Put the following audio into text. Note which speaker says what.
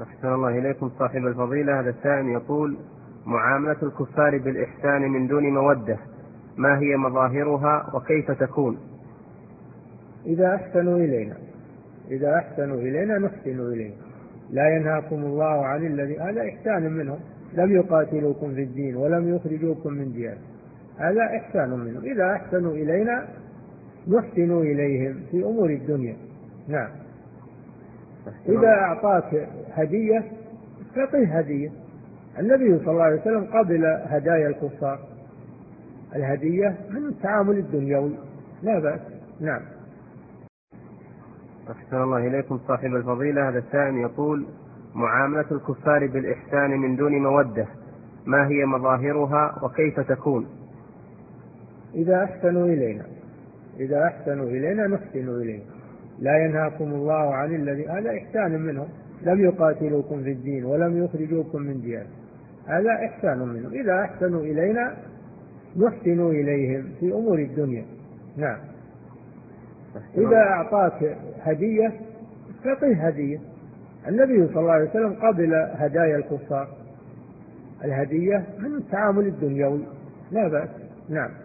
Speaker 1: أحسن الله إليكم صاحب الفضيلة. هذا السائل يقول: معاملة الكفار بالإحسان من دون مودة، ما هي مظاهرها وكيف تكون؟
Speaker 2: إذا أحسنوا إلينا نحسن إليهم. لا ينهاكم الله عن الذي، هذا إحسان منهم، لم يقاتلوكم في الدين ولم يخرجوكم من دياركم، هذا إحسان منهم. إذا أحسنوا إلينا نحسن إليهم في أمور الدنيا. نعم. إذا أعطاك هدية فقه هدية. النبي صلى الله عليه وسلم قبل هدايا الكفار، الهدية من التعامل الدنيوي، لا بأس. نعم.
Speaker 1: أحسن الله إليكم صاحب الفضيلة. هذا السائل يقول: معاملة الكفار بالإحسان من دون مودة، ما هي مظاهرها وكيف تكون؟
Speaker 2: إذا أحسنوا إلينا نحسن إليهم. لا ينهاكم الله عن الذي، هذا إحسان منهم، لم يقاتلوكم في الدين ولم يخرجوكم من دياركم، هذا إحسان منهم. إذا أحسنوا إلينا نحسن إليهم في أمور الدنيا. نعم. إذا أعطاك هدية فقه هدية. النبي صلى الله عليه وسلم قبل هدايا الكفار، الهدية من التعامل الدنيوي، لا بأس. نعم.